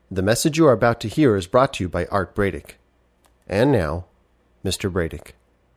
The message you are about to hear is brought to you by Art Bradick. And now, Mr. Bradick.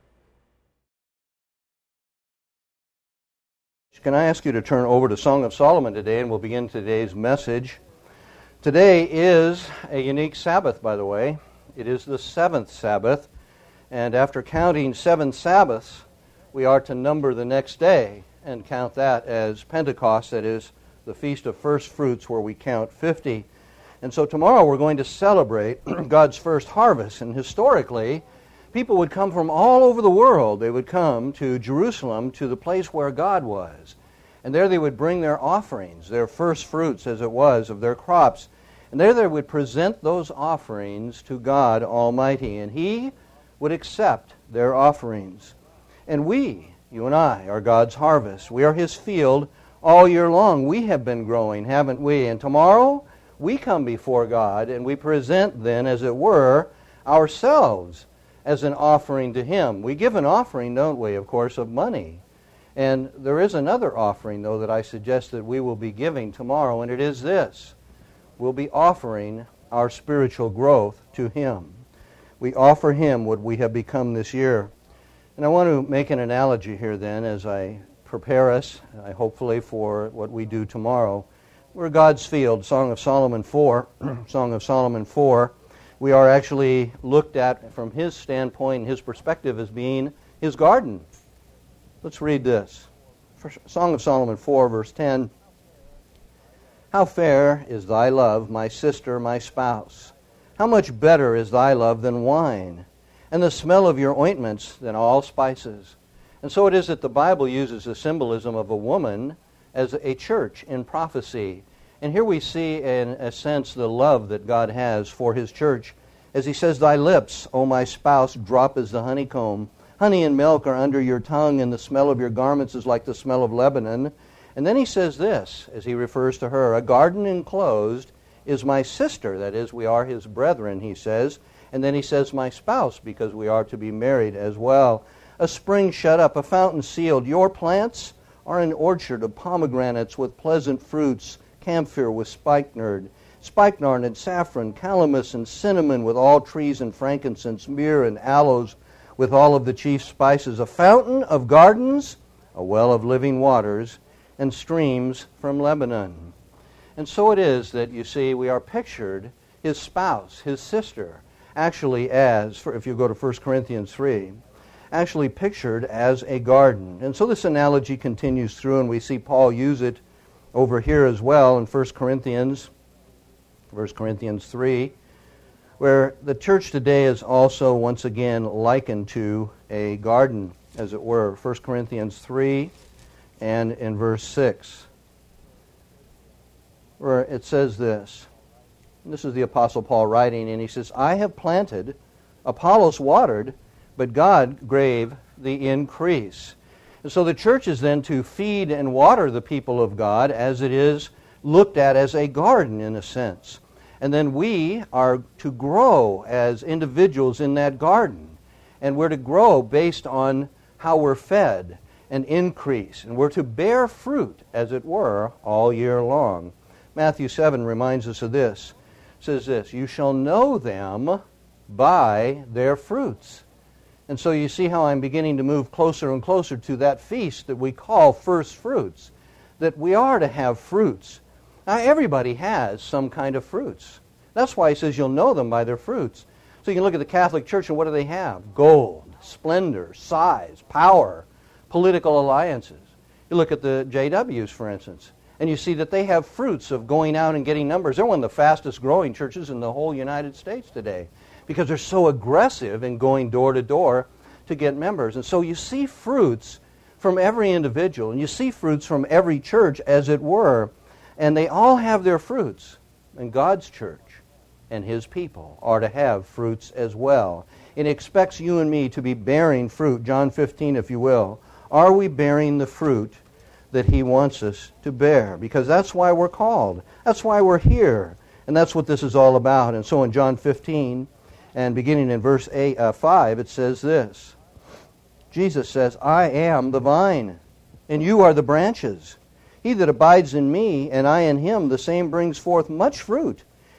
Can I ask you to turn over to Song of Solomon today, and we'll begin today's message. Today is a unique Sabbath, by the way. It is the seventh Sabbath, and after counting 7 Sabbaths, we are to number the next day and count that as Pentecost, that is the Feast of First Fruits, where we count 50. And so tomorrow we're going to celebrate God's first harvest. And historically, people would come from all over the world. They would come to Jerusalem, to the place where God was. And there they would bring their offerings, their first fruits, as it was, of their crops. And there they would present those offerings to God Almighty. And He would accept their offerings. And we, you and I, are God's harvest. We are His field all year long. We have been growing, haven't we? And tomorrow, we come before God and we present then, as it were, ourselves as an offering to Him. We give an offering, don't we, of course, of money. And there is another offering, though, that I suggest that we will be giving tomorrow, and it is this. We'll be offering our spiritual growth to Him. We offer Him what we have become this year. And I want to make an analogy here then as I prepare us, hopefully, for what we do tomorrow. We're God's field, Song of Solomon 4. Song of Solomon 4. We are actually looked at from his standpoint, his perspective, as being his garden. Let's read this. Song of Solomon 4, verse 10. How fair is thy love, my sister, my spouse. How much better is thy love than wine, and the smell of your ointments than all spices. And so it is that the Bible uses the symbolism of a woman as a church in prophecy. And here we see, in a sense, the love that God has for His church. As He says, thy lips, O my spouse, drop as the honeycomb. Honey and milk are under your tongue, and the smell of your garments is like the smell of Lebanon. And then He says this, as He refers to her, a garden enclosed is my sister. That is, we are His brethren, He says. And then He says, my spouse, because we are to be married as well. A spring shut up, a fountain sealed. Your plants are an orchard of pomegranates with pleasant fruits, camphor with spikenard and saffron, calamus and cinnamon with all trees and frankincense, myrrh and aloes with all of the chief spices, a fountain of gardens, a well of living waters, and streams from Lebanon. And so it is that, you see, we are pictured, His spouse, His sister, actually as, if you go to 1 Corinthians 3, actually pictured as a garden. And so this analogy continues through, and we see Paul use it over here as well in 1 Corinthians 3, where the church today is also once again likened to a garden, as it were. 1 Corinthians 3 and in verse 6, where it says this. This is the Apostle Paul writing, and he says, I have planted, Apollos watered, but God gave the increase. And so the church is then to feed and water the people of God as it is looked at as a garden in a sense. And then we are to grow as individuals in that garden. And we're to grow based on how we're fed and increase. And we're to bear fruit, as it were, all year long. Matthew 7 reminds us of this. It says this, you shall know them by their fruits. And so you see how I'm beginning to move closer and closer to that feast that we call first fruits, that we are to have fruits. Now, everybody has some kind of fruits. That's why He says you'll know them by their fruits. So you can look at the Catholic Church, and what do they have? Gold, splendor, size, power, political alliances. You look at the JWs, for instance, and you see that they have fruits of going out and getting numbers. They're one of the fastest growing churches in the whole United States today, because they're so aggressive in going door to door to get members. And so you see fruits from every individual, and you see fruits from every church, as it were, and they all have their fruits. And God's church and His people are to have fruits as well. It expects you and me to be bearing fruit. John 15, if you will. Are we bearing the fruit that He wants us to bear? Because that's why we're called. That's why we're here. And that's what this is all about. And so in John 15, and beginning in verse 5, it says this. Jesus says, I am the vine, and you are the branches. He that abides in me, and I in him, the same brings forth much fruit.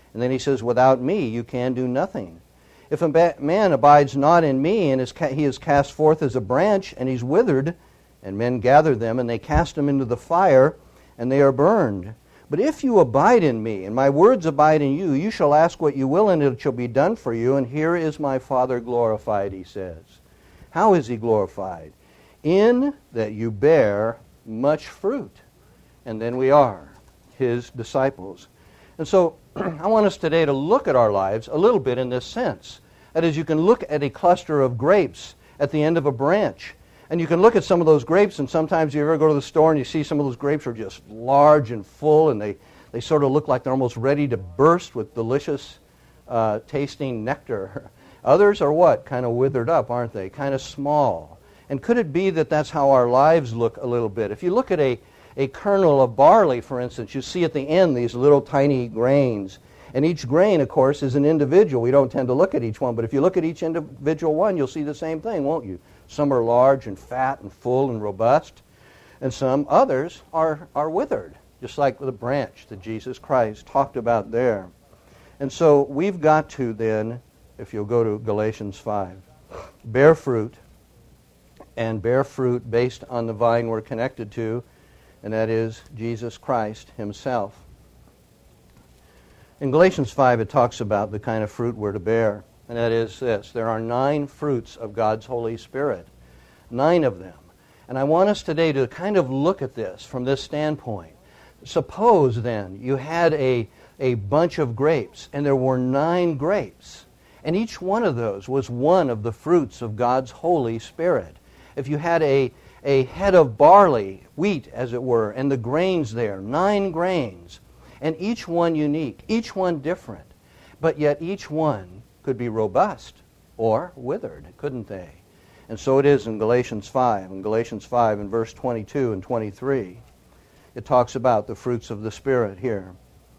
And then he says, without me you can do nothing. If a man abides not in me, and he is cast forth as a branch, and he's withered, and men gather them, and they cast them into the fire, and they are burned. But if you abide in me, and my words abide in you, you shall ask what you will, and it shall be done for you. And here is my Father glorified, he says. How is he glorified? In that you bear much fruit. And then we are his disciples. And so I want us today to look at our lives a little bit in this sense. That is, you can look at a cluster of grapes at the end of a branch. And you can look at some of those grapes, and sometimes you ever go to the store and you see some of those grapes are just large and full, and they sort of look like they're almost ready to burst with delicious tasting nectar. Others are what? Kind of withered up, aren't they? Kind of small. And could it be that that's how our lives look a little bit? If you look at a kernel of barley, for instance, you see at the end these little tiny grains. And each grain, of course, is an individual. We don't tend to look at each one, but if you look at each individual one, you'll see the same thing, won't you? Some are large and fat and full and robust, and some others are withered, just like the branch that Jesus Christ talked about there. And so we've got to then, if you'll go to Galatians 5, bear fruit, and bear fruit based on the vine we're connected to, and that is Jesus Christ himself. In Galatians 5, it talks about the kind of fruit we're to bear, and that is this. There are 9 fruits of God's Holy Spirit, 9 of them. And I want us today to kind of look at this from this standpoint. Suppose, then, you had a bunch of grapes, and there were 9 grapes, and each one of those was one of the fruits of God's Holy Spirit. If you had a head of barley, wheat, as it were, and the grains there, 9 grains, and each one unique, each one different, but yet each one could be robust or withered, couldn't they? And so it is in Galatians 5. In Galatians 5, in verse 22 and 23, it talks about the fruits of the Spirit here.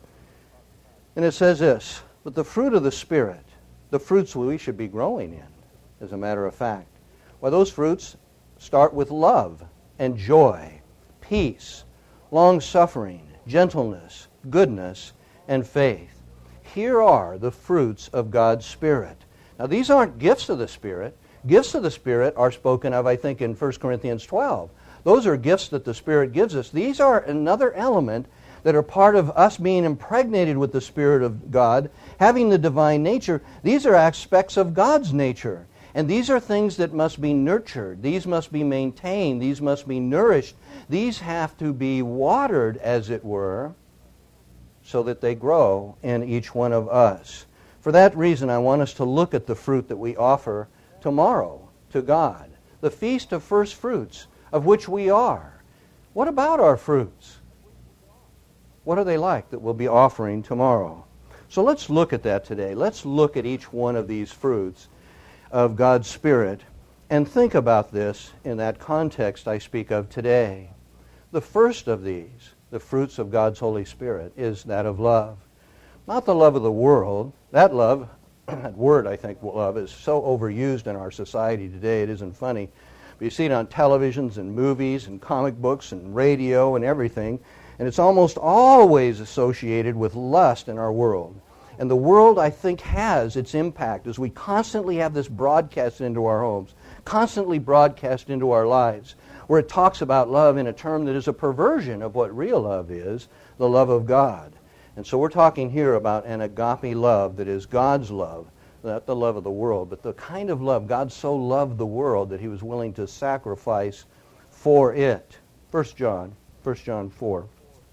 And it says this, but the fruit of the Spirit, the fruits we should be growing in, as a matter of fact, well, those fruits start with love and joy, peace, long-suffering, gentleness, goodness, and faith. Here are the fruits of God's Spirit. Now, these aren't gifts of the Spirit. Gifts of the Spirit are spoken of, I think, in 1 Corinthians 12. Those are gifts that the Spirit gives us. These are another element that are part of us being impregnated with the Spirit of God, having the divine nature. These are aspects of God's nature. And these are things that must be nurtured. These must be maintained. These must be nourished. These have to be watered, as it were, so that they grow in each one of us. For that reason, I want us to look at the fruit that we offer tomorrow to God. The Feast of First Fruits, of which we are. What about our fruits? What are they like that we'll be offering tomorrow? So let's look at that today. Let's look at each one of these fruits of God's Spirit and think about this in that context I speak of today. The first of these, the fruits of God's Holy Spirit, is that of love. Not the love of the world. That love, that word, I think, love, is so overused in our society today, it isn't funny. But you see it on televisions and movies and comic books and radio and everything, and it's almost always associated with lust in our world. And the world, I think, has its impact as we constantly have this broadcast into our homes, constantly broadcast into our lives, where it talks about love in a term that is a perversion of what real love is, the love of God. And so we're talking here about an agape love that is God's love, not the love of the world, but the kind of love. God so loved the world that he was willing to sacrifice for it. 1 John 4.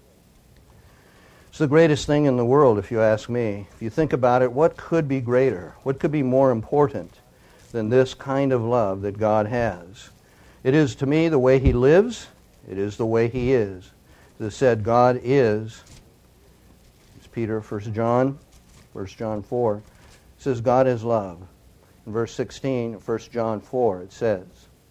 It's the greatest thing in the world, if you ask me. If you think about it, what could be greater? What could be more important than this kind of love that God has? It is, to me, the way he lives. It is the way he is. As I said, God is, it's Peter, 1 John 4. It says God is love. In verse 16 of 1 John 4, it says,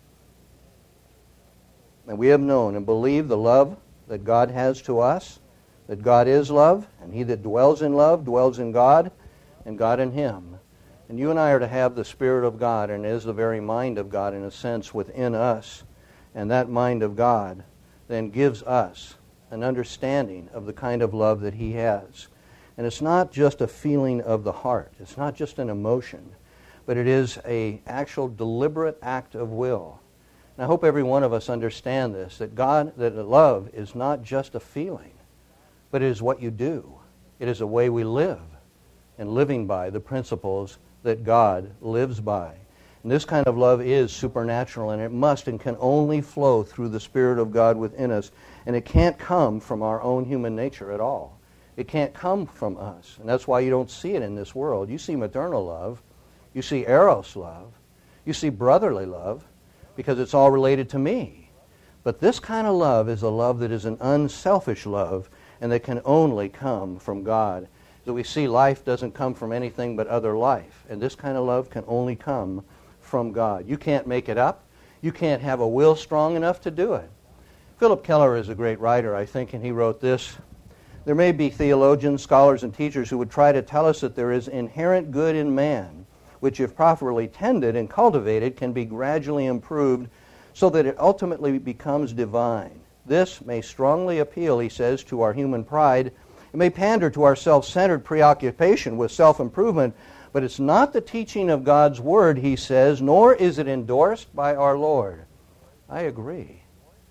and we have known and believed the love that God has to us, that God is love, and he that dwells in love dwells in God, and God in him. And you and I are to have the Spirit of God, and it is the very mind of God, in a sense, within us. And that mind of God then gives us an understanding of the kind of love that he has. And it's not just a feeling of the heart. It's not just an emotion, but it is an actual deliberate act of will. And I hope every one of us understand this, that love is not just a feeling, but it is what you do. It is a way we live, and living by the principles that God lives by. And this kind of love is supernatural, and it must and can only flow through the Spirit of God within us. And it can't come from our own human nature at all. It can't come from us. And that's why you don't see it in this world. You see maternal love. You see eros love. You see brotherly love, because it's all related to me. But this kind of love is a love that is an unselfish love, and that can only come from God. So we see life doesn't come from anything but other life. And this kind of love can only come from God. You can't make it up. You can't have a will strong enough to do it. Philip Keller is a great writer, I think, and he wrote this: there may be theologians, scholars, and teachers who would try to tell us that there is inherent good in man, which if properly tended and cultivated can be gradually improved so that it ultimately becomes divine. This may strongly appeal, he says, to our human pride. It may pander to our self-centered preoccupation with self-improvement, but it's not the teaching of God's Word, he says, nor is it endorsed by our Lord. I agree.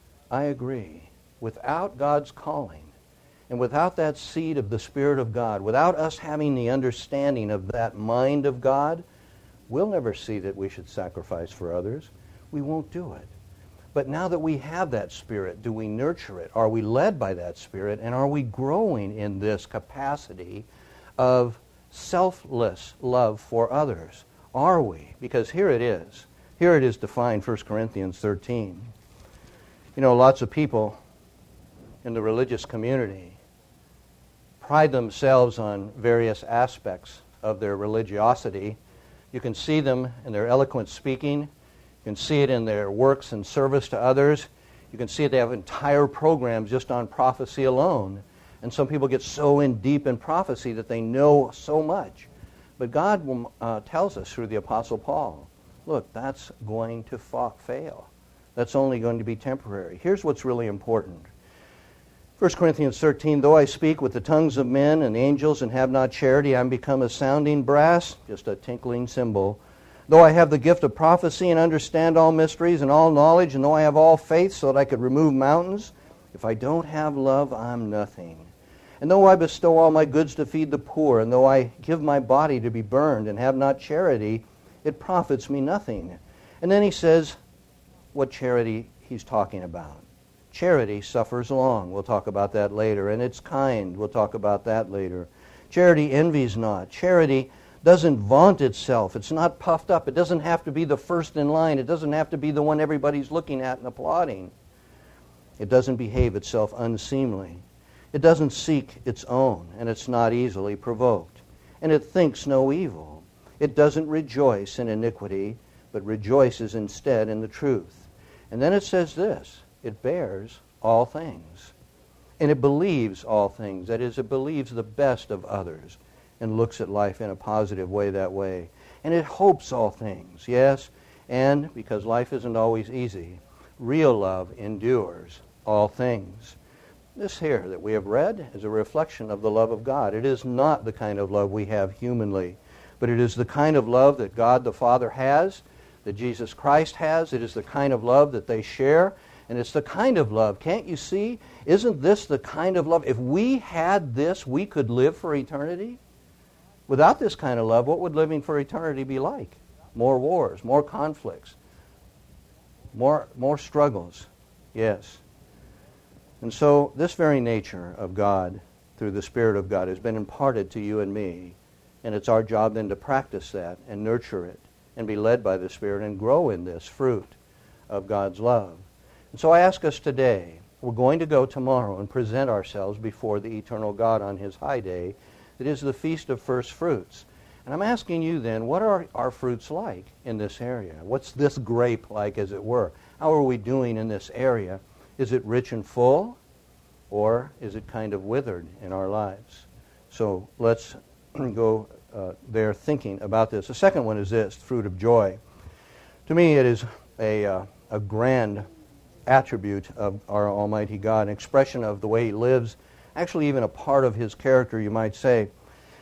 Without God's calling, and without that seed of the Spirit of God, without us having the understanding of that mind of God, we'll never see that we should sacrifice for others. We won't do it. But now that we have that Spirit, do we nurture it? Are we led by that Spirit? And are we growing in this capacity of selfless love for others? Are we? Because here it is. Here it is defined, 1 Corinthians 13. You know, lots of people in the religious community pride themselves on various aspects of their religiosity. You can see them in their eloquent speaking. You can see it in their works and service to others. You can see it, they have entire programs just on prophecy alone. And some people get so in deep in prophecy that they know so much. But God tells us through the Apostle Paul, look, that's going to fail. That's only going to be temporary. Here's what's really important. 1 Corinthians 13, though I speak with the tongues of men and angels and have not charity, I am become a sounding brass, just a tinkling cymbal. Though I have the gift of prophecy and understand all mysteries and all knowledge, and though I have all faith so that I could remove mountains, if I don't have love, I'm nothing. And though I bestow all my goods to feed the poor, and though I give my body to be burned and have not charity, it profits me nothing. And then he says what charity he's talking about. Charity suffers long. We'll talk about that later. And it's kind. We'll talk about that later. Charity envies not. Charity doesn't vaunt itself. It's not puffed up. It doesn't have to be the first in line. It doesn't have to be the one everybody's looking at and applauding. It doesn't behave itself unseemly. It doesn't seek its own, and it's not easily provoked. And it thinks no evil. It doesn't rejoice in iniquity, but rejoices instead in the truth. And then it says this: it bears all things. And it believes all things. That is, it believes the best of others and looks at life in a positive way that way. And it hopes all things, yes. And because life isn't always easy, real love endures all things. This here that we have read is a reflection of the love of God. It is not the kind of love we have humanly, but it is the kind of love that God the Father has, that Jesus Christ has. It is the kind of love that they share, and it's the kind of love. Can't you see? Isn't this the kind of love? If we had this, we could live for eternity. Without this kind of love, what would living for eternity be like? More wars, more conflicts, more struggles. Yes. And so this very nature of God, through the Spirit of God, has been imparted to you and me. And it's our job then to practice that and nurture it and be led by the Spirit and grow in this fruit of God's love. And so I ask us today, we're going to go tomorrow and present ourselves before the eternal God on His high day. It is the Feast of First Fruits. And I'm asking you then, what are our fruits like in this area? What's this grape like, as it were? How are we doing in this area? Is it rich and full, or is it kind of withered in our lives? So let's go there thinking about this. The second one is this, fruit of joy. To me, it is a grand attribute of our Almighty God, an expression of the way He lives, actually even a part of His character, you might say.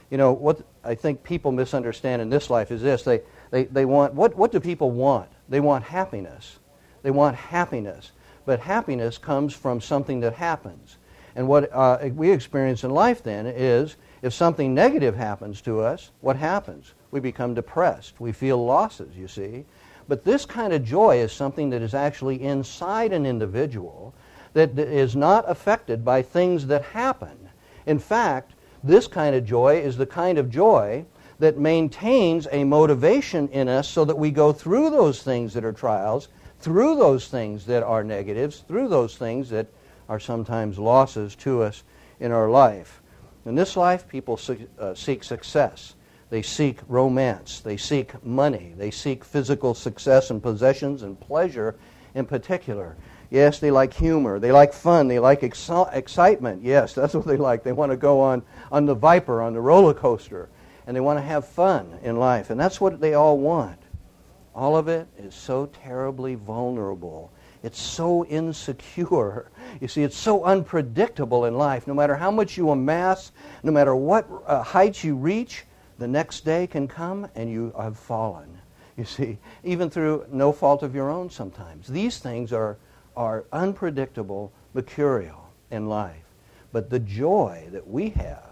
You know, what I think people misunderstand in this life is this. They want, what do people want? They want happiness. They want happiness. But happiness comes from something that happens. And what we experience in life then is, if something negative happens to us, what happens? We become depressed. We feel losses, you see. But this kind of joy is something that is actually inside an individual that is not affected by things that happen. In fact, this kind of joy is the kind of joy that maintains a motivation in us so that we go through those things that are trials, through those things that are negatives, through those things that are sometimes losses to us in our life. In this life, people seek success. They seek romance. They seek money. They seek physical success and possessions and pleasure in particular. Yes, they like humor. They like fun. They like excitement. Yes, that's what they like. They want to go on the Viper, on the roller coaster, and they want to have fun in life. And that's what they all want. All of it is so terribly vulnerable. It's so insecure. You see, it's so unpredictable in life. No matter how much you amass, no matter what heights you reach, the next day can come and you have fallen. You see, even through no fault of your own sometimes. These things are unpredictable, mercurial in life. But the joy that we have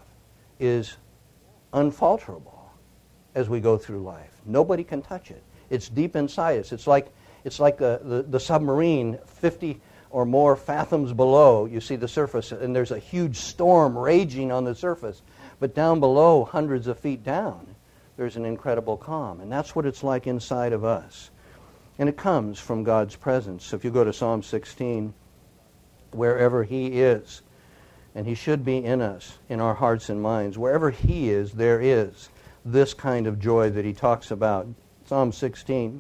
is unfalterable as we go through life. Nobody can touch it. It's deep inside us. It's like the submarine 50 or more fathoms below. You see the surface, and there's a huge storm raging on the surface. But down below, hundreds of feet down, there's an incredible calm. And that's what it's like inside of us. And it comes from God's presence. So if you go to Psalm 16, wherever He is, and He should be in us, in our hearts and minds, wherever He is, there is this kind of joy that He talks about. Psalm 16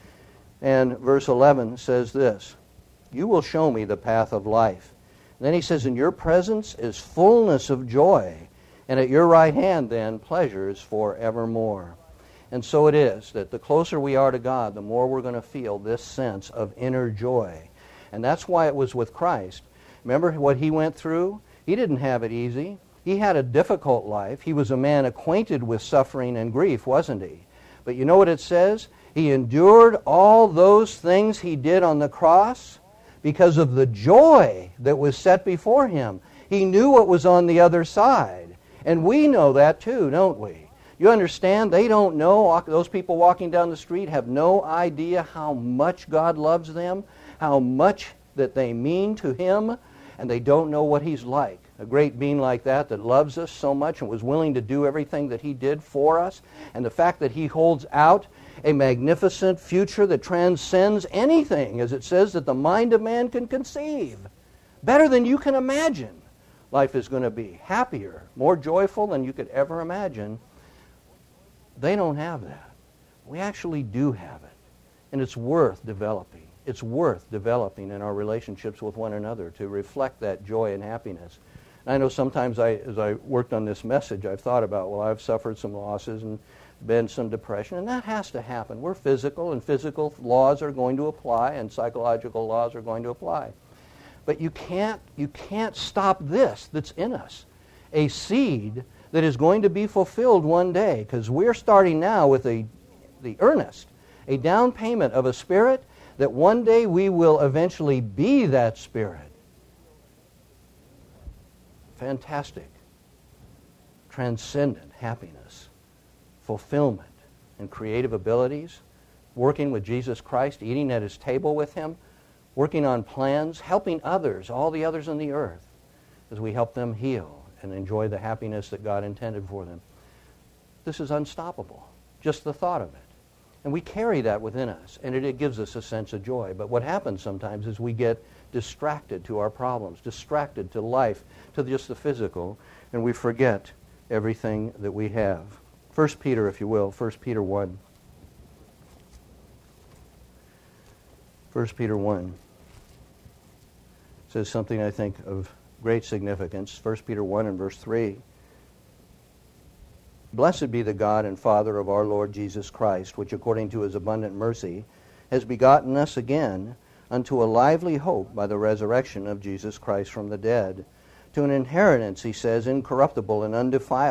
and verse 11 says this, "You will show me the path of life." And then He says, "In your presence is fullness of joy, and at your right hand, then, pleasures forevermore." And so it is that the closer we are to God, the more we're going to feel this sense of inner joy. And that's why it was with Christ. Remember what He went through? He didn't have it easy. He had a difficult life. He was a man acquainted with suffering and grief, wasn't He? But you know what it says? He endured all those things He did on the cross because of the joy that was set before Him. He knew what was on the other side. And we know that too, don't we? You understand? They don't know. Those people walking down the street have no idea how much God loves them, how much that they mean to Him, and they don't know what He's like. A great being like that loves us so much and was willing to do everything that He did for us, and the fact that He holds out a magnificent future that transcends anything, as it says that the mind of man can conceive. Better than you can imagine. Life is going to be happier, more joyful than you could ever imagine. They don't have that. We actually do have it. And it's worth developing. It's worth developing in our relationships with one another to reflect that joy and happiness. And I know sometimes as I worked on this message, I've thought about, well, I've suffered some losses and been some depression, and that has to happen. We're physical, and physical laws are going to apply, and psychological laws are going to apply. But you can't stop this that's in us. A seed that is going to be fulfilled one day, because we're starting now with the earnest, a down payment of a spirit that one day we will eventually be that spirit. Fantastic, transcendent happiness, fulfillment, and creative abilities, working with Jesus Christ, eating at His table with Him, working on plans, helping others, all the others on the earth, as we help them heal and enjoy the happiness that God intended for them. This is unstoppable, just the thought of it. And we carry that within us, and it gives us a sense of joy. But what happens sometimes is we get distracted to our problems, distracted to life, to just the physical, and we forget everything that we have. 1 Peter, if you will, 1 Peter 1. 1 Peter 1 says something I think of great significance. 1 Peter 1 and verse 3. "Blessed be the God and Father of our Lord Jesus Christ, which according to His abundant mercy has begotten us again unto a lively hope by the resurrection of Jesus Christ from the dead, to an inheritance," he says, "incorruptible and undefiled,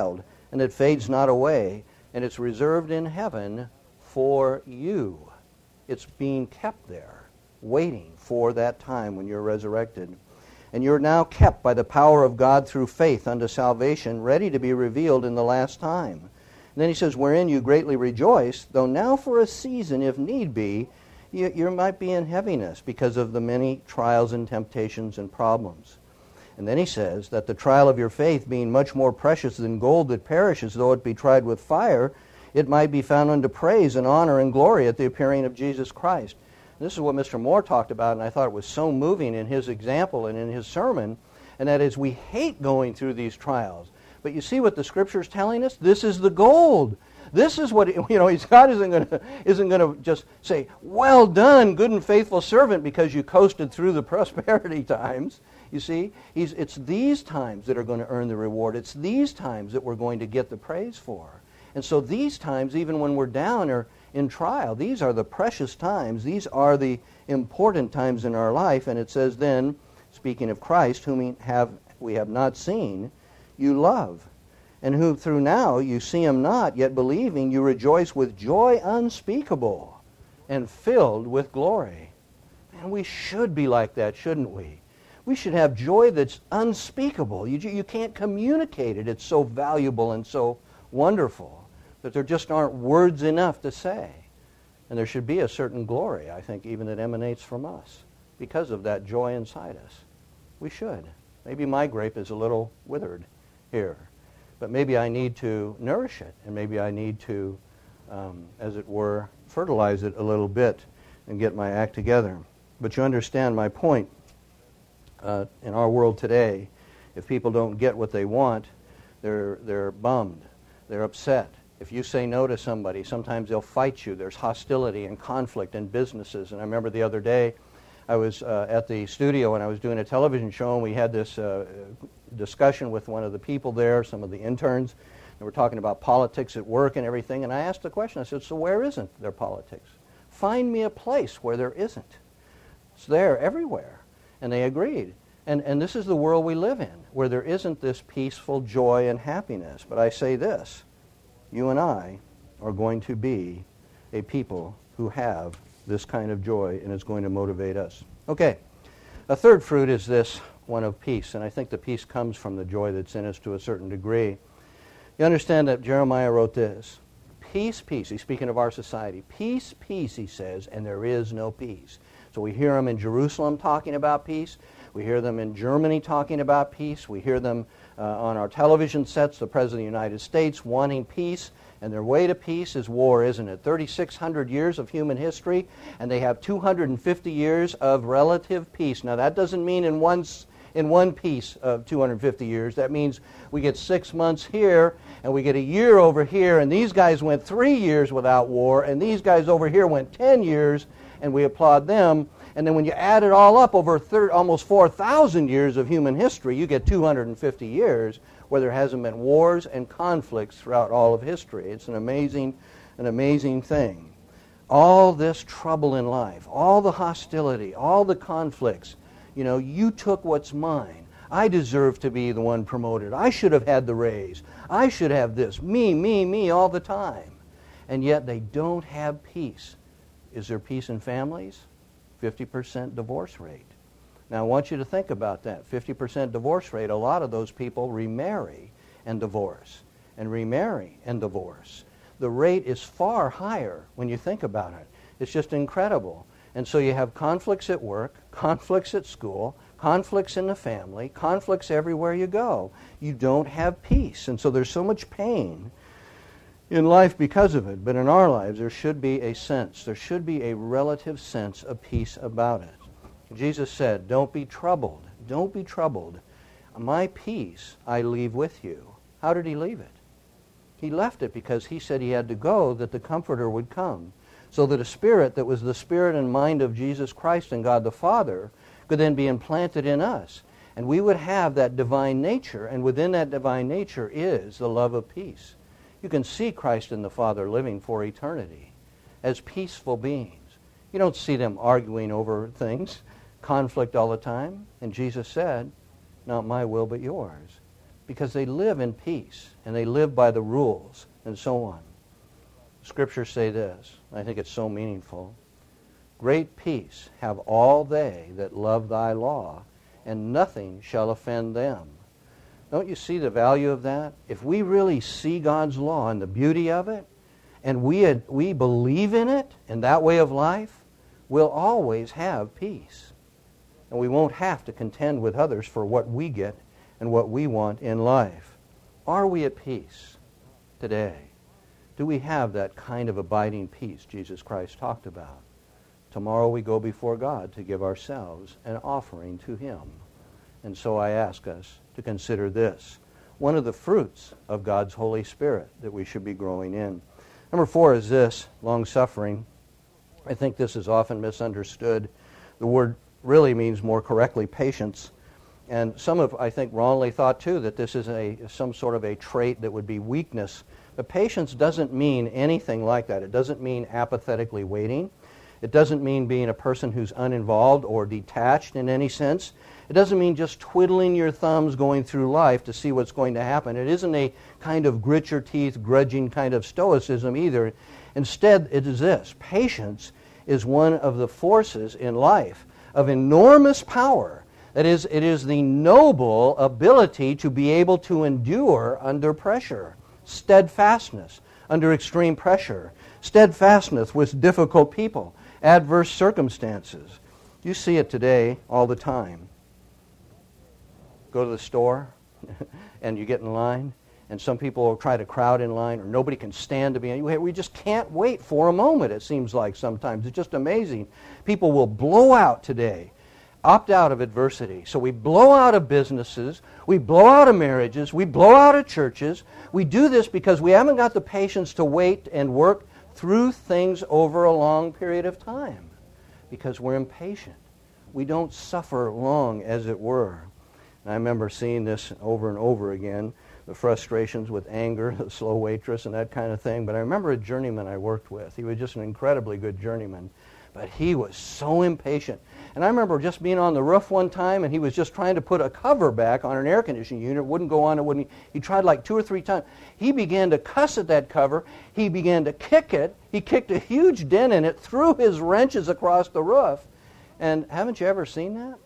and it fades not away, and it's reserved in heaven for you. It's being kept there, waiting for that time when you're resurrected. And you're now kept by the power of God through faith unto salvation, ready to be revealed in the last time. And then he says, wherein you greatly rejoice, though now for a season, if need be, you might be in heaviness because of the many trials and temptations and problems. And then he says that the trial of your faith, being much more precious than gold that perishes, though it be tried with fire, it might be found unto praise and honor and glory at the appearing of Jesus Christ. This is what Mr. Moore talked about, and I thought it was so moving in his example and in his sermon, and that is we hate going through these trials. But you see what the Scripture is telling us? This is the gold. This is what, God isn't going to just say, well done, good and faithful servant, because you coasted through the prosperity times. You see, it's these times that are going to earn the reward. It's these times that we're going to get the praise for. And so these times, even when we're down or in trial, these are the precious times. These are the important times in our life. And it says then, speaking of Christ, whom we have not seen, you love. And who through now you see him not, yet believing, you rejoice with joy unspeakable and filled with glory. And we should be like that, shouldn't we? We should have joy that's unspeakable. You can't communicate it. It's so valuable and so wonderful that there just aren't words enough to say. And there should be a certain glory, I think, even that emanates from us because of that joy inside us. We should. Maybe my grape is a little withered here, but maybe I need to nourish it, and maybe I need to, as it were, fertilize it a little bit and get my act together. But you understand my point. In our world today, if people don't get what they want, they're bummed, they're upset. If you say no to somebody, sometimes they'll fight you. There's hostility and conflict in businesses. And I remember the other day, I was at the studio and I was doing a television show, and we had this discussion with one of the people there, some of the interns, and we're talking about politics at work and everything. And I asked the question, I said, so where isn't there politics? Find me a place where there isn't. It's there everywhere. And they agreed. And this is the world we live in, where there isn't this peaceful joy and happiness. But I say this, you and I are going to be a people who have this kind of joy, and it's going to motivate us. Okay, a third fruit is this one of peace, and I think the peace comes from the joy that's in us to a certain degree. You understand that Jeremiah wrote this, peace, peace, he's speaking of our society, peace, peace, he says, and there is no peace. So we hear them in Jerusalem talking about peace. We hear them in Germany talking about peace. We hear them on our television sets, the President of the United States wanting peace. And their way to peace is war, isn't it? 3,600 years of human history, and they have 250 years of relative peace. Now that doesn't mean in one piece of 250 years. That means we get 6 months here, and we get a year over here, and these guys went 3 years without war, and these guys over here went 10 years, and we applaud them. And then when you add it all up over almost 4,000 years of human history, you get 250 years where there hasn't been wars and conflicts throughout all of history. It's an amazing thing. All this trouble in life, all the hostility, all the conflicts, you took what's mine. I deserve to be the one promoted. I should have had the raise. I should have this. Me all the time. And yet they don't have peace. Is there peace in families? 50% divorce rate. Now I want you to think about that. 50% divorce rate, a lot of those people remarry and divorce, and remarry and divorce. The rate is far higher when you think about it. It's just incredible. And so you have conflicts at work, conflicts at school, conflicts in the family, conflicts everywhere you go. You don't have peace. And so there's so much pain in life because of it. But in our lives, there should be a sense, there should be a relative sense of peace about it. Jesus said, don't be troubled. Don't be troubled. My peace I leave with you. How did he leave it? He left it because he said he had to go that the Comforter would come, so that a spirit that was the spirit and mind of Jesus Christ and God the Father could then be implanted in us. And we would have that divine nature, and within that divine nature is the love of peace. You can see Christ and the Father living for eternity as peaceful beings. You don't see them arguing over things, conflict all the time. And Jesus said, not my will but yours. because they live in peace and they live by the rules and so on. Scriptures say this. I think it's so meaningful. Great peace have all they that love thy law, and nothing shall offend them. Don't you see the value of that? If we really see God's law and the beauty of it, and we believe in it and that way of life, we'll always have peace. And we won't have to contend with others for what we get and what we want in life. Are we at peace today? Do we have that kind of abiding peace Jesus Christ talked about? Tomorrow we go before God to give ourselves an offering to Him. And so I ask us to consider this, one of the fruits of God's Holy Spirit that we should be growing in. Number 4 is this, long-suffering. I think this is often misunderstood. The word really means more correctly patience. And some have, I think, wrongly thought, too, that this is some sort of a trait that would be weakness. But patience doesn't mean anything like that. It doesn't mean apathetically waiting. It doesn't mean being a person who's uninvolved or detached in any sense. It doesn't mean just twiddling your thumbs going through life to see what's going to happen. It isn't a kind of grit your teeth, grudging kind of stoicism either. Instead, it is this. Patience is one of the forces in life of enormous power. That is, it is the noble ability to be able to endure under pressure. Steadfastness under extreme pressure. Steadfastness with difficult people. Adverse circumstances. You see it today all the time. Go to the store and you get in line, and some people will try to crowd in line, or nobody can stand to be in. We just can't wait for a moment, it seems like sometimes. It's just amazing. People will blow out today, opt out of adversity. So we blow out of businesses, we blow out of marriages, we blow out of churches. We do this because we haven't got the patience to wait and work through things over a long period of time, because we're impatient. We don't suffer long, as it were. And I remember seeing this over and over again, the frustrations with anger, the slow waitress, and that kind of thing. But I remember a journeyman I worked with. He was just an incredibly good journeyman, but he was so impatient. And I remember just being on the roof one time, and he was just trying to put a cover back on an air conditioning unit. It wouldn't go on. It wouldn't. He tried like 2 or 3 times. He began to cuss at that cover. He began to kick it. He kicked a huge dent in it, threw his wrenches across the roof. And haven't you ever seen that?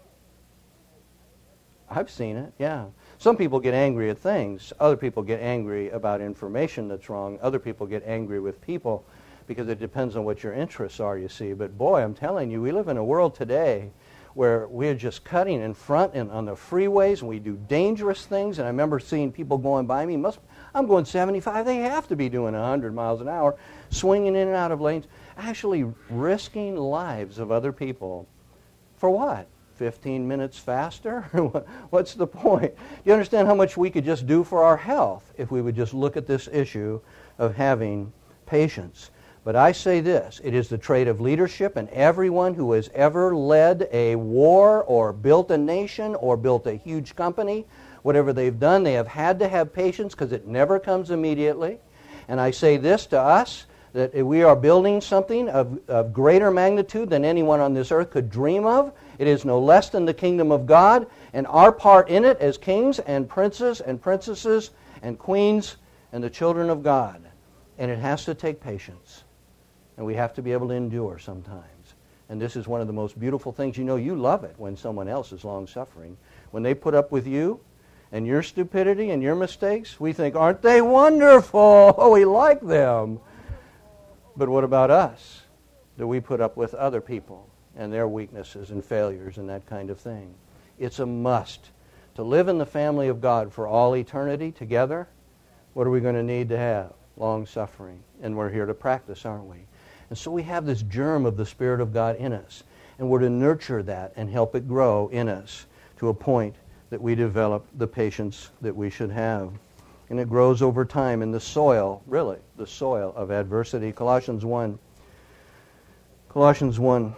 I've seen it, yeah. Some people get angry at things. Other people get angry about information that's wrong. Other people get angry with people because it depends on what your interests are, you see. But boy, I'm telling you, we live in a world today where we're just cutting in front and on the freeways, and we do dangerous things. And I remember seeing people going by me. I'm going 75. They have to be doing 100 miles an hour, swinging in and out of lanes, actually risking lives of other people. For what? 15 minutes faster? What's the point? Do you understand how much we could just do for our health if we would just look at this issue of having patience? But I say this, it is the trait of leadership, and everyone who has ever led a war or built a nation or built a huge company, whatever they've done, they have had to have patience because it never comes immediately. And I say this to us, that we are building something of greater magnitude than anyone on this earth could dream of. It is no less than the kingdom of God, and our part in it as kings and princes and princesses and queens and the children of God. And it has to take patience. And we have to be able to endure sometimes. And this is one of the most beautiful things. You know, you love it when someone else is long-suffering. When they put up with you and your stupidity and your mistakes, we think, aren't they wonderful? Oh, we like them. But what about us? Do we put up with other people and their weaknesses and failures and that kind of thing? It's a must. To live in the family of God for all eternity together, what are we going to need to have? Long-suffering. And we're here to practice, aren't we? And so we have this germ of the Spirit of God in us. And we're to nurture that and help it grow in us to a point that we develop the patience that we should have. And it grows over time in the soil, really, the soil of adversity. Colossians 1. Colossians 1.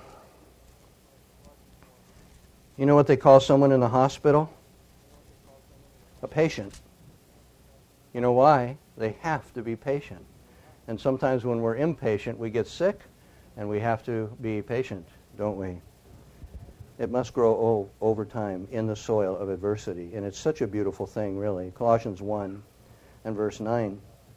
You know what they call someone in the hospital? A patient. You know why? They have to be patient. And sometimes when we're impatient, we get sick, and we have to be patient, don't we? It must grow over time in the soil of adversity. And it's such a beautiful thing, really. Colossians 1 and verse 9.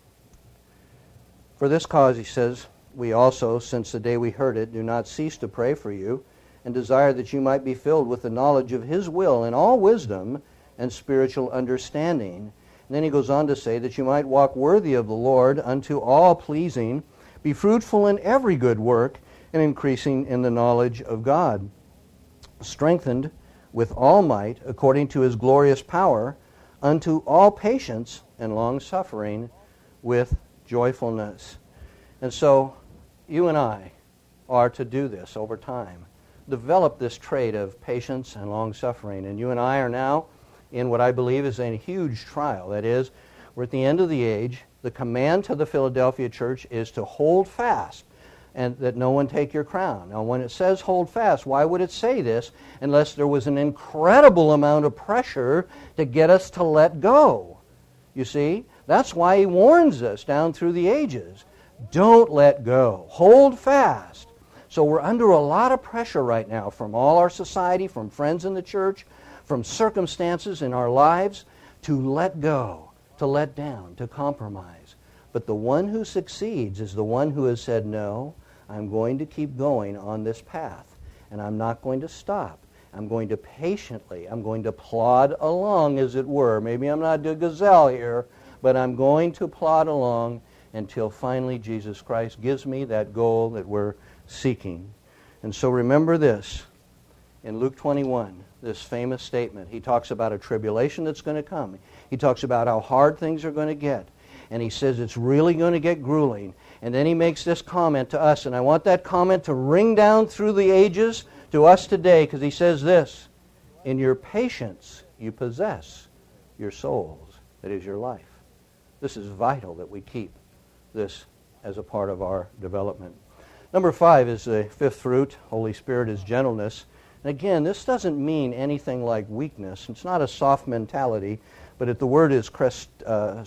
For this cause, he says, we also, since the day we heard it, do not cease to pray for you and desire that you might be filled with the knowledge of his will in all wisdom and spiritual understanding. And then he goes on to say that you might walk worthy of the Lord unto all pleasing, be fruitful in every good work, and increasing in the knowledge of God, strengthened with all might according to his glorious power, unto all patience and long-suffering with joyfulness. And so you and I are to do this over time. Develop this trait of patience and long-suffering. And you and I are now in what I believe is a huge trial. That is, we're at the end of the age. The command to the Philadelphia church is to hold fast and that no one take your crown. Now, when it says hold fast, why would it say this unless there was an incredible amount of pressure to get us to let go? You see, that's why he warns us down through the ages. Don't let go. Hold fast. So we're under a lot of pressure right now from all our society, from friends in the church, from circumstances in our lives to let go, to let down, to compromise. But the one who succeeds is the one who has said, no, I'm going to keep going on this path, and I'm not going to stop. I'm going to patiently, I'm going to plod along, as it were. Maybe I'm not a gazelle here, but I'm going to plod along until finally Jesus Christ gives me that goal that we're seeking. And so remember this, in Luke 21, this famous statement. He talks about a tribulation that's going to come. He talks about how hard things are going to get. And he says it's really going to get grueling. And then he makes this comment to us, and I want that comment to ring down through the ages to us today, because he says this, in your patience you possess your souls, that is your life. This is vital that we keep this as a part of our development. Number 5 is the fifth fruit. Holy Spirit is gentleness. And again, this doesn't mean anything like weakness. It's not a soft mentality, but the word is I'm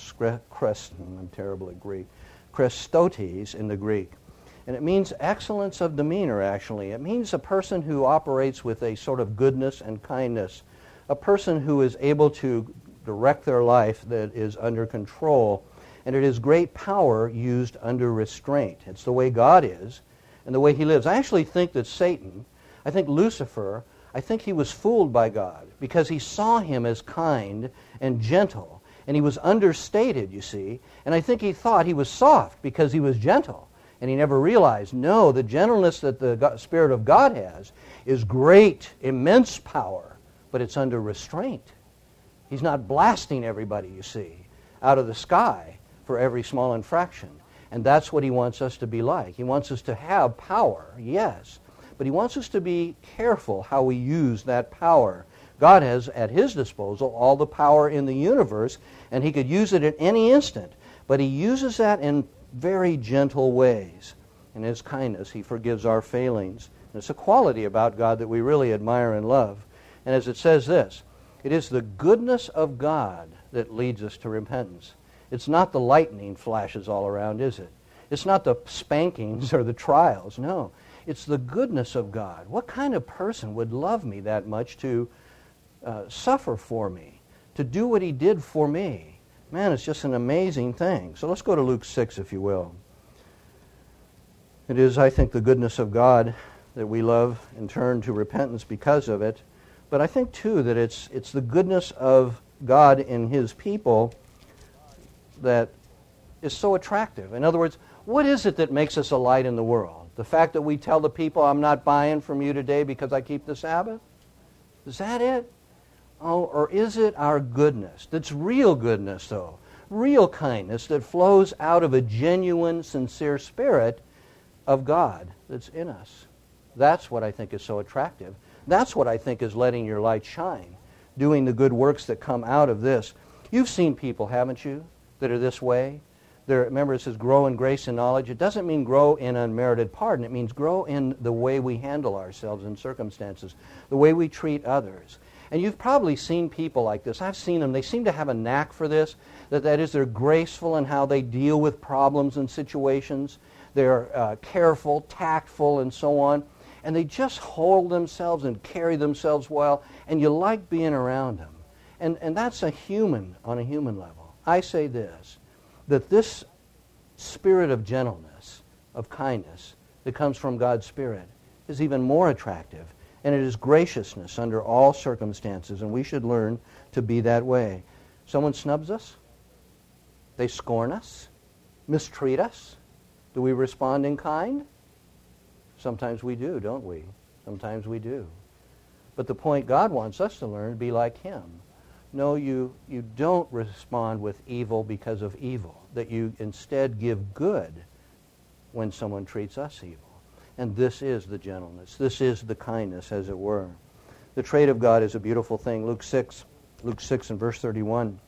terrible at Greek, Christotes in the Greek. And it means excellence of demeanor, actually. It means a person who operates with a sort of goodness and kindness, a person who is able to direct their life that is under control, and it is great power used under restraint. It's the way God is and the way he lives. I actually think that Satan, I think Lucifer, I think he was fooled by God because he saw him as kind and gentle, and he was understated, you see, and I think he thought he was soft because he was gentle, and he never realized, no, the gentleness that the Spirit of God has is great, immense power, but it's under restraint. He's not blasting everybody, you see, out of the sky for every small infraction, and that's what he wants us to be like. He wants us to have power, yes, but he wants us to be careful how we use that power. God has at his disposal all the power in the universe, and he could use it at any instant, but he uses that in very gentle ways. In his kindness, he forgives our failings. And it's a quality about God that we really admire and love. And as it says this, it is the goodness of God that leads us to repentance. It's not the lightning flashes all around, is it? It's not the spankings or the trials, no. It's the goodness of God. What kind of person would love me that much to suffer for me, to do what he did for me? Man, it's just an amazing thing. So let's go to Luke 6, if you will. It is, I think, the goodness of God that we love and turn to repentance because of it. But I think, too, that it's the goodness of God in his people that is so attractive. In other words, what is it that makes us a light in the world? The fact that we tell the people, I'm not buying from you today because I keep the Sabbath? Is that it? Oh, or is it our goodness? That's real goodness, though. Real kindness that flows out of a genuine, sincere spirit of God that's in us. That's what I think is so attractive. That's what I think is letting your light shine, doing the good works that come out of this. You've seen people, haven't you, that are this way? Remember, it says grow in grace and knowledge. It doesn't mean grow in unmerited pardon. It means grow in the way we handle ourselves in circumstances, the way we treat others. And you've probably seen people like this. I've seen them. They seem to have a knack for this, that is, they're graceful in how they deal with problems and situations. They're careful, tactful, and so on. and they just hold themselves and carry themselves well, and you like being around them. And that's on a human level. I say this, that this spirit of gentleness, of kindness, that comes from God's Spirit is even more attractive, and it is graciousness under all circumstances, and we should learn to be that way. Someone snubs us, they scorn us, mistreat us. Do we respond in kind? Sometimes we do, don't we? Sometimes we do. But the point God wants us to learn, be like Him. No, you don't respond with evil because of evil, that you instead give good when someone treats us evil. And this is the gentleness. This is the kindness, as it were. The trait of God is a beautiful thing. Luke 6 and verse 31.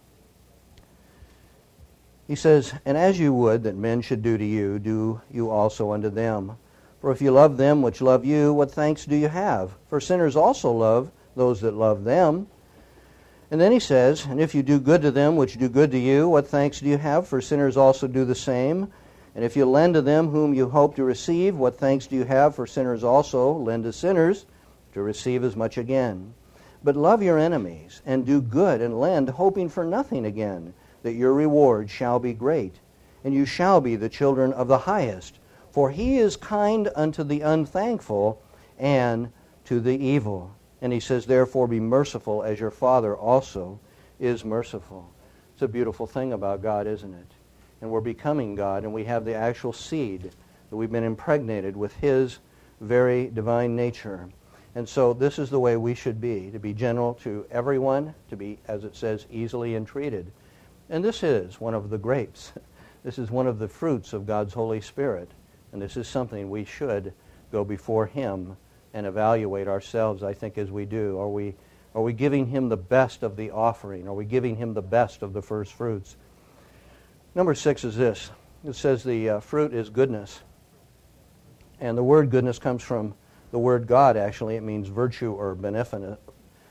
He says, "And as you would that men should do to you, do you also unto them. For if you love them which love you, what thanks do you have? For sinners also love those that love them." And then he says, "And if you do good to them which do good to you, what thanks do you have? For sinners also do the same. And if you lend to them whom you hope to receive, what thanks do you have? For sinners also lend to sinners to receive as much again. But love your enemies, and do good, and lend, hoping for nothing again, that your reward shall be great, and you shall be the children of the highest. For He is kind unto the unthankful and to the evil." And he says, "Therefore be merciful as your Father also is merciful." It's a beautiful thing about God, isn't it? And we're becoming God, and we have the actual seed that we've been impregnated with His very divine nature. And so this is the way we should be, to be gentle to everyone, to be, as it says, easily entreated. And this is one of the grapes. This is one of the fruits of God's Holy Spirit. And this is something we should go before Him and evaluate ourselves, I think, as we do. Are we giving Him the best of the offering? Are we giving Him the best of the first fruits? Number 6 is this. It says the fruit is goodness. And the word goodness comes from the word God, actually. It means virtue or beneficence.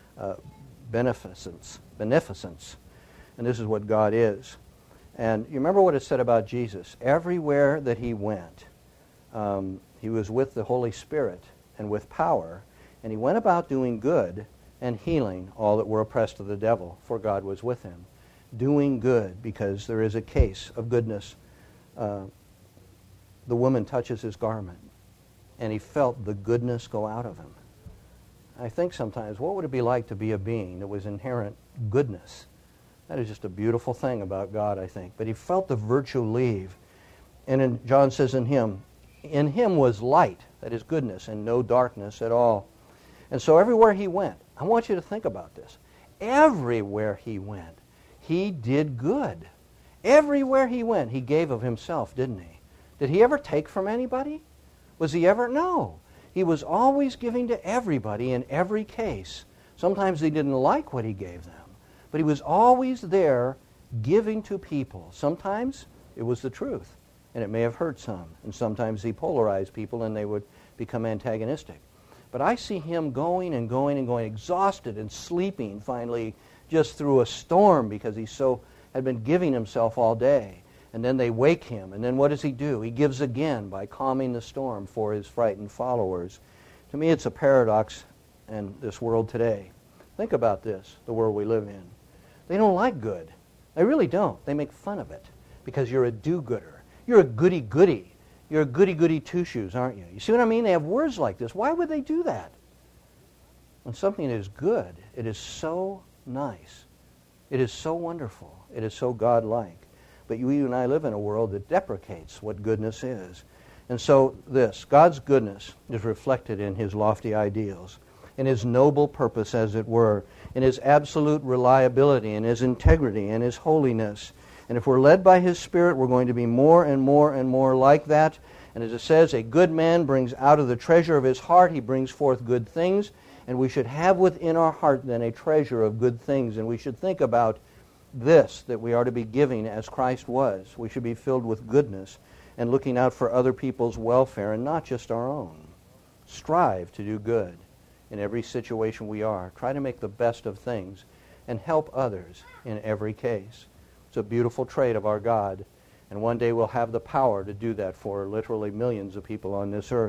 Beneficence. And this is what God is. And you remember what it said about Jesus. Everywhere that He went, He was with the Holy Spirit and with power, and He went about doing good and healing all that were oppressed of the devil, for God was with Him. Doing good, because there is a case of goodness. The woman touches His garment, and He felt the goodness go out of Him. I think sometimes, what would it be like to be a being that was inherent goodness? That is just a beautiful thing about God, I think. But He felt the virtue leave. And John says in Him was light, that is goodness, and no darkness at all. And so everywhere He went, I want you to think about this. Everywhere He went, He did good. Everywhere He went, He gave of Himself, didn't He? Did He ever take from anybody? Was He ever? No. He was always giving to everybody in every case. Sometimes they didn't like what He gave them, but He was always there giving to people. Sometimes it was the truth, and it may have hurt some, and sometimes He polarized people and they would become antagonistic. But I see Him going and going and going, exhausted and sleeping finally just through a storm because He had been giving Himself all day. And then they wake Him, and then what does He do? He gives again by calming the storm for His frightened followers. To me, it's a paradox in this world today. Think about this, the world we live in. They don't like good. They really don't. They make fun of it because you're a do-gooder. You're a goody-goody. You're a goody-goody two-shoes, aren't you? You see what I mean? They have words like this. Why would they do that? When something is good, it is so nice. It is so wonderful. It is so God-like. But you and I live in a world that deprecates what goodness is. And so God's goodness is reflected in His lofty ideals, in His noble purpose, as it were, in His absolute reliability, in His integrity, and His holiness. And if we're led by His Spirit, we're going to be more and more and more like that. And as it says, a good man brings out of the treasure of his heart, he brings forth good things. And we should have within our heart then a treasure of good things. And we should think about this, that we are to be giving as Christ was. We should be filled with goodness and looking out for other people's welfare and not just our own. Strive to do good in every situation we are. Try to make the best of things and help others in every case. It's a beautiful trait of our God, and one day we'll have the power to do that for literally millions of people on this earth.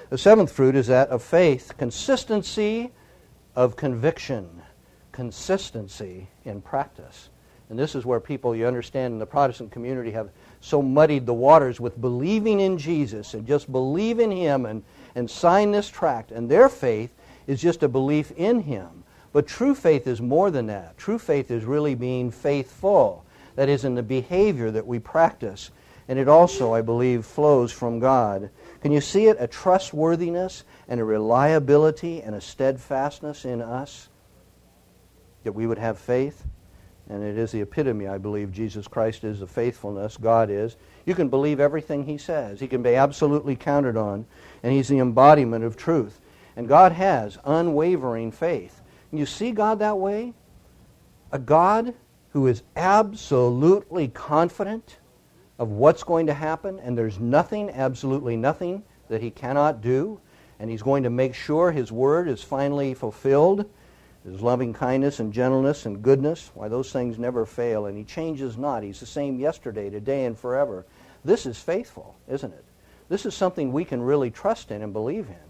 The seventh fruit is that of faith, consistency of conviction, consistency in practice. And this is where people, you understand, in the Protestant community have so muddied the waters with believing in Jesus and just believe in Him and sign this tract. And their faith is just a belief in Him. But true faith is more than that. True faith is really being faithful. That is, in the behavior that we practice. And it also, I believe, flows from God. Can you see it? A trustworthiness and a reliability and a steadfastness in us, that we would have faith. And it is the epitome, I believe, Jesus Christ is the faithfulness, God is. You can believe everything He says. He can be absolutely counted on. And He's the embodiment of truth. And God has unwavering faith. And you see God that way? A God who is absolutely confident of what's going to happen, and there's nothing, absolutely nothing, that He cannot do. And He's going to make sure His word is finally fulfilled. His loving kindness and gentleness and goodness, why, those things never fail, and He changes not. He's the same yesterday, today, and forever. This is faithful, isn't it? This is something we can really trust in and believe in.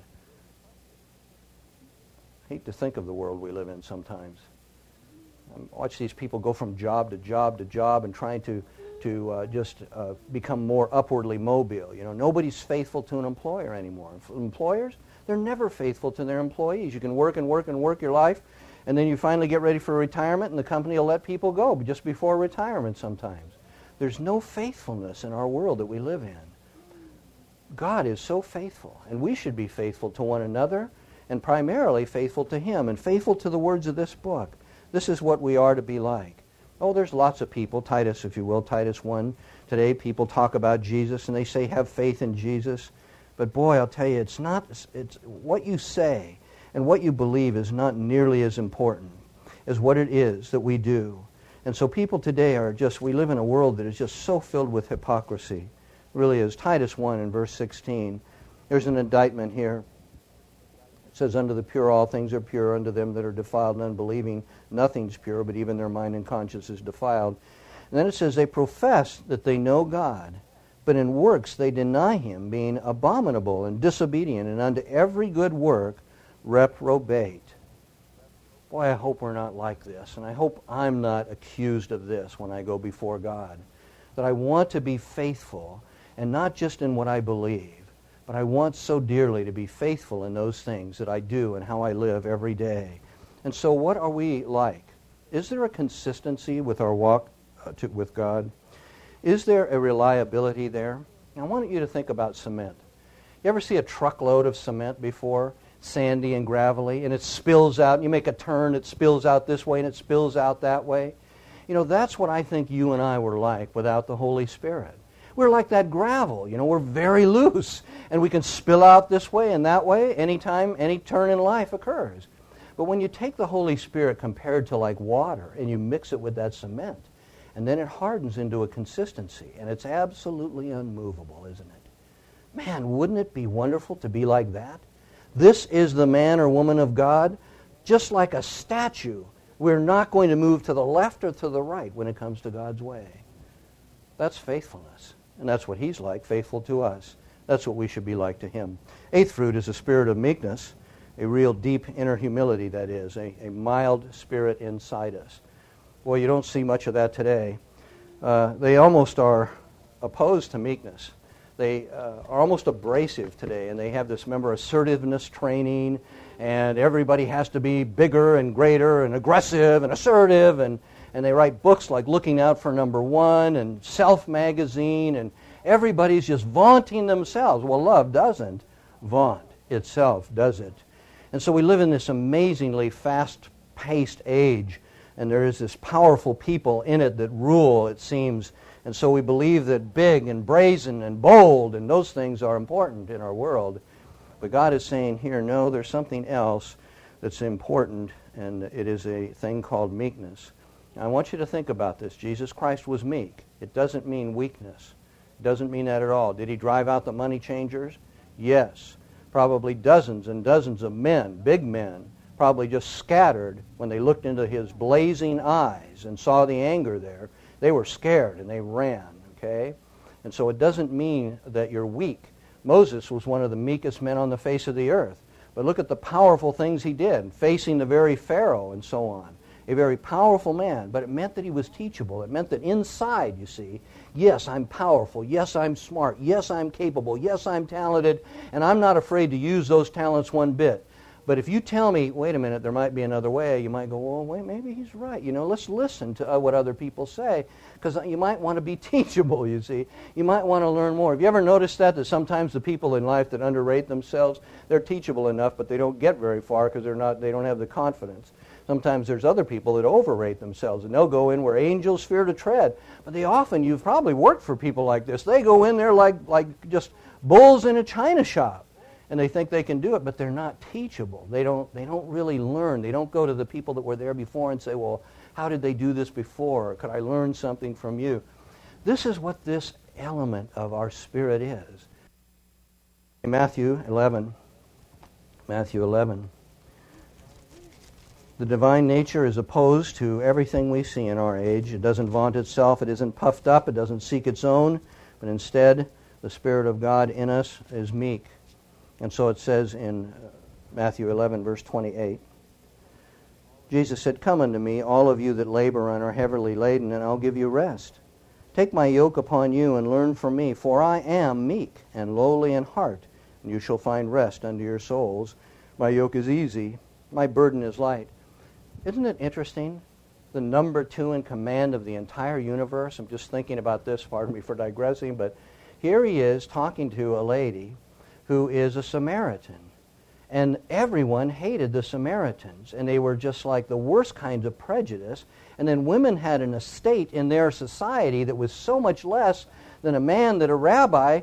I hate to think of the world we live in sometimes. I watch these people go from job to job to job and trying to just become more upwardly mobile. You know, nobody's faithful to an employer anymore. Employers, they're never faithful to their employees. You can work and work and work your life, and then you finally get ready for retirement, and the company will let people go just before retirement sometimes. There's no faithfulness in our world that we live in. God is so faithful, and we should be faithful to one another, and primarily faithful to Him, and faithful to the words of this book. This is what we are to be like. Oh, there's lots of people, Titus, if you will, Titus 1. Today people talk about Jesus, and they say, have faith in Jesus. But boy, I'll tell you, it's what you say and what you believe is not nearly as important as what it is that we do. And so people today we live in a world that is just so filled with hypocrisy. It really is. Titus 1 in verse 16. There's an indictment here. It says, unto the pure all things are pure, unto them that are defiled and unbelieving nothing's pure, but even their mind and conscience is defiled. And then it says, they profess that they know God, but in works they deny Him, being abominable and disobedient, and unto every good work reprobate. Boy, I hope we're not like this, and I hope I'm not accused of this when I go before God. That I want to be faithful, and not just in what I believe, but I want so dearly to be faithful in those things that I do and how I live every day. And so what are we like? Is there a consistency with our walk with God? Is there a reliability there? I want you to think about cement. You ever see a truckload of cement before? Sandy and gravelly, and it spills out. You make a turn, it spills out this way, and it spills out that way. You know, that's what I think you and I were like without the Holy Spirit. We're like that gravel. You know, we're very loose, and we can spill out this way and that way anytime any turn in life occurs. But when you take the Holy Spirit compared to like water, and you mix it with that cement, and then it hardens into a consistency, and it's absolutely unmovable, isn't it? Man, wouldn't it be wonderful to be like that? This is the man or woman of God, just like a statue. We're not going to move to the left or to the right when it comes to God's way. That's faithfulness. And that's what He's like, faithful to us. That's what we should be like to Him. Eighth fruit is a spirit of meekness, a real deep inner humility, that is, a mild spirit inside us. Boy, you don't see much of that today. They almost are opposed to meekness. They are almost abrasive today, and they have this, assertiveness training, and everybody has to be bigger and greater and aggressive and assertive, and they write books like Looking Out for Number One and Self Magazine, and everybody's just vaunting themselves. Well, love doesn't vaunt itself, does it? And so we live in this amazingly fast-paced age, and there is this powerful people in it that rule, it seems. And so we believe that big and brazen and bold and those things are important in our world. But God is saying here, no, there's something else that's important, and it is a thing called meekness. Now, I want you to think about this. Jesus Christ was meek. It doesn't mean weakness. It doesn't mean that at all. Did He drive out the money changers? Yes. Probably dozens and dozens of men, big men, probably just scattered when they looked into His blazing eyes and saw the anger there. They were scared and they ran, okay? And so it doesn't mean that you're weak, Moses was one of the meekest men on the face of the earth. But look at the powerful things he did, facing the very Pharaoh and so on. A very powerful man, but it meant that he was teachable. It meant that inside, you see, yes, I'm powerful, yes, I'm smart, yes, I'm capable, yes, I'm talented, and I'm not afraid to use those talents one bit. But if you tell me, wait a minute, there might be another way, you might go, well, wait, maybe he's right. You know, let's listen to what other people say, because you might want to be teachable, you see. You might want to learn more. Have you ever noticed that sometimes the people in life that underrate themselves, they're teachable enough, but they don't get very far because they don't have the confidence. Sometimes there's other people that overrate themselves, and they'll go in where angels fear to tread. But you've probably worked for people like this. They go in there like just bulls in a china shop, and they think they can do it, but they're not teachable. They don't really learn. They don't go to the people that were there before and say, well, how did they do this before? Could I learn something from you? This is what this element of our spirit is. In Matthew 11, the divine nature is opposed to everything we see in our age. It doesn't vaunt itself. It isn't puffed up. It doesn't seek its own. But instead, the Spirit of God in us is meek. And so it says in Matthew 11, verse 28, Jesus said, "Come unto me, all of you that labor and are heavily laden, and I'll give you rest. Take my yoke upon you and learn from me, for I am meek and lowly in heart, and you shall find rest unto your souls. My yoke is easy, my burden is light." Isn't it interesting? The number 2 in command of the entire universe. I'm just thinking about this, pardon me for digressing, but here he is talking to a lady who is a Samaritan. And everyone hated the Samaritans, and they were just like the worst kinds of prejudice. And then women had an estate in their society that was so much less than a man that a rabbi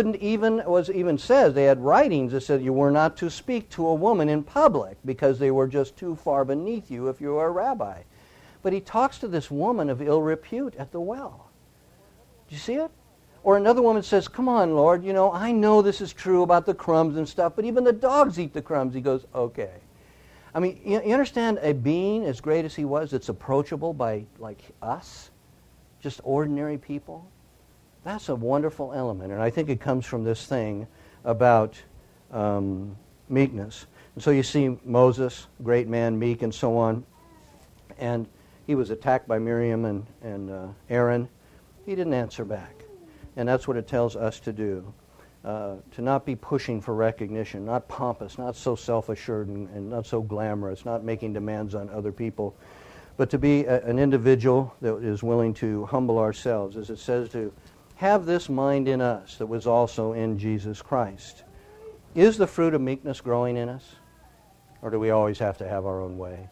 says. They had writings that said you were not to speak to a woman in public because they were just too far beneath you if you were a rabbi. But he talks to this woman of ill repute at the well. Do you see it? Or another woman says, "Come on, Lord, I know this is true about the crumbs and stuff, but even the dogs eat the crumbs." He goes, "Okay." I mean, you understand a being as great as he was that's approachable by, like us, just ordinary people? That's a wonderful element, and I think it comes from this thing about meekness. And so you see Moses, great man, meek, and so on, and he was attacked by Miriam and Aaron. He didn't answer back, and that's what it tells us to do, to not be pushing for recognition, not pompous, not so self-assured and not so glamorous, not making demands on other people, but to be an individual that is willing to humble ourselves, as it says, to have this mind in us that was also in Jesus Christ. Is the fruit of meekness growing in us? Or do we always have to have our own way?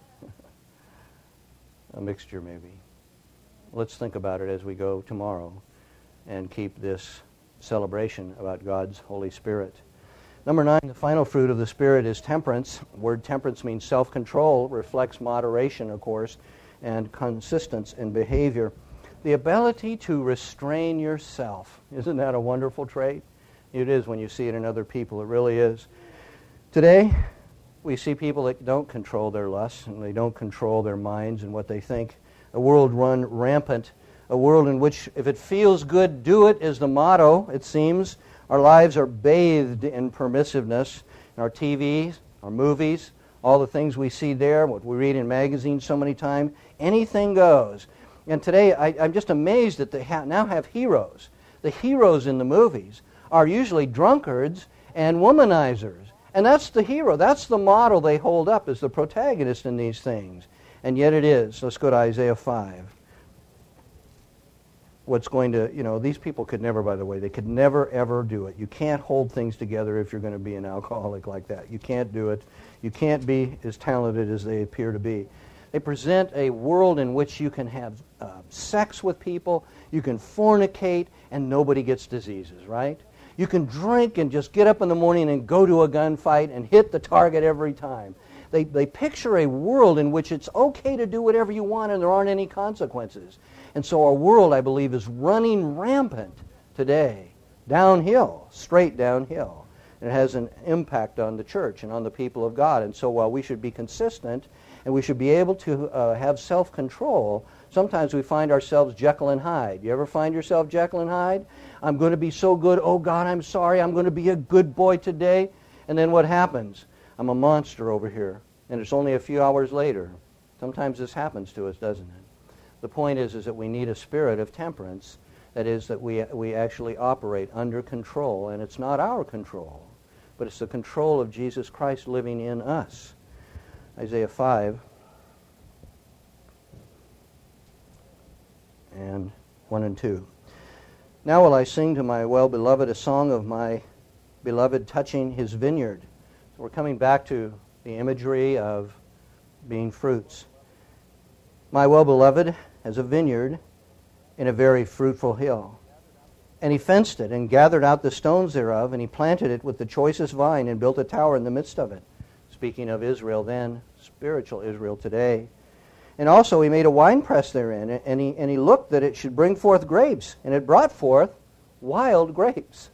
A mixture, maybe. Let's think about it as we go tomorrow and keep this celebration about God's Holy Spirit. Number 9, the final fruit of the Spirit is temperance. The word temperance means self-control, reflects moderation, of course, and consistency in behavior. The ability to restrain yourself. Isn't that a wonderful trait? It is when you see it in other people. It really is. Today, we see people that don't control their lusts and they don't control their minds and what they think. A world run rampant. A world in which if it feels good, do it is the motto, it seems. Our lives are bathed in permissiveness. In our TVs, our movies, all the things we see there, what we read in magazines so many times, anything goes. And today, I'm just amazed that they now have heroes. The heroes in the movies are usually drunkards and womanizers. And that's the hero. That's the model they hold up as the protagonist in these things. And yet it is. Let's go to Isaiah 5. What's going to, these people could never, by the way, they could never, ever do it. You can't hold things together if you're going to be an alcoholic like that. You can't do it. You can't be as talented as they appear to be. They present a world in which you can have sex with people, you can fornicate, and nobody gets diseases, right? You can drink and just get up in the morning and go to a gunfight and hit the target every time. They picture a world in which it's okay to do whatever you want and there aren't any consequences. And so our world, I believe, is running rampant today, downhill, straight downhill. And it has an impact on the church and on the people of God. And so while we should be consistent and we should be able to have self-control, Sometimes we find ourselves Jekyll and Hyde. You ever find yourself Jekyll and Hyde? I'm going to be so good. Oh, God, I'm sorry. I'm going to be a good boy today. And then what happens? I'm a monster over here. And it's only a few hours later. Sometimes this happens to us, doesn't it? The point is that we need a spirit of temperance. That is, that we actually operate under control. And it's not our control, but it's the control of Jesus Christ living in us. Isaiah 5 and 1 and 2. Now will I sing to my well-beloved a song of my beloved touching his vineyard. So we're coming back to the imagery of being fruits. My well-beloved has a vineyard in a very fruitful hill. And he fenced it and gathered out the stones thereof, and he planted it with the choicest vine and built a tower in the midst of it. Speaking of Israel then, spiritual Israel today. And also he made a winepress therein, and he looked that it should bring forth grapes, and it brought forth wild grapes.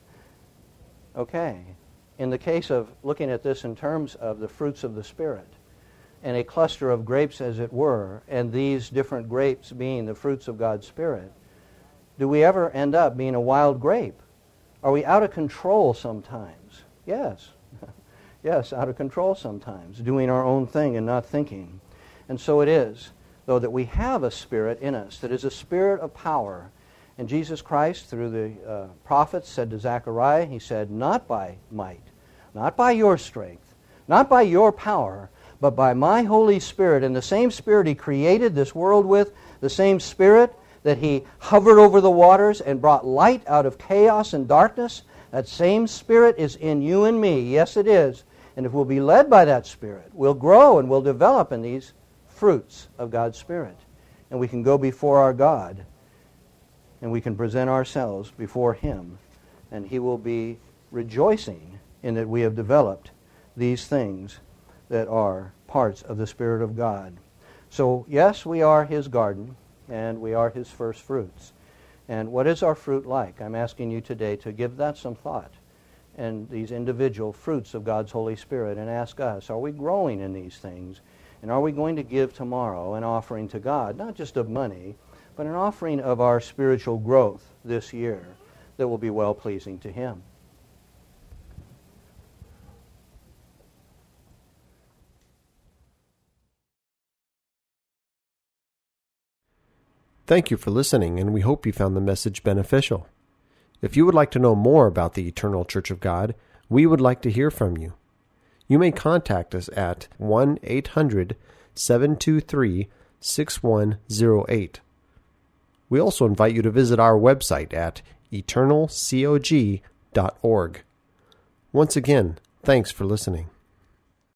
Okay. In the case of looking at this in terms of the fruits of the Spirit, and a cluster of grapes as it were, and these different grapes being the fruits of God's Spirit, do we ever end up being a wild grape? Are we out of control sometimes? Yes. Yes, out of control sometimes, doing our own thing and not thinking. And so it is, though, that we have a spirit in us that is a spirit of power. And Jesus Christ, through the prophets, said to Zechariah, he said, not by might, not by your strength, not by your power, but by my Holy Spirit. And the same Spirit he created this world with, the same Spirit that he hovered over the waters and brought light out of chaos and darkness, that same Spirit is in you and me. Yes, it is. And if we'll be led by that Spirit, we'll grow and we'll develop in these fruits of God's Spirit. And we can go before our God, and we can present ourselves before Him, and He will be rejoicing in that we have developed these things that are parts of the Spirit of God. So, yes, we are His garden, and we are His first fruits. And what is our fruit like? I'm asking you today to give that some thought, and these individual fruits of God's Holy Spirit, and ask us, are we growing in these things? And are we going to give tomorrow an offering to God, not just of money, but an offering of our spiritual growth this year that will be well-pleasing to Him? Thank you for listening, and we hope you found the message beneficial. If you would like to know more about the Eternal Church of God, we would like to hear from you. You may contact us at 1-800-723-6108. We also invite you to visit our website at eternalcog.org. Once again, thanks for listening.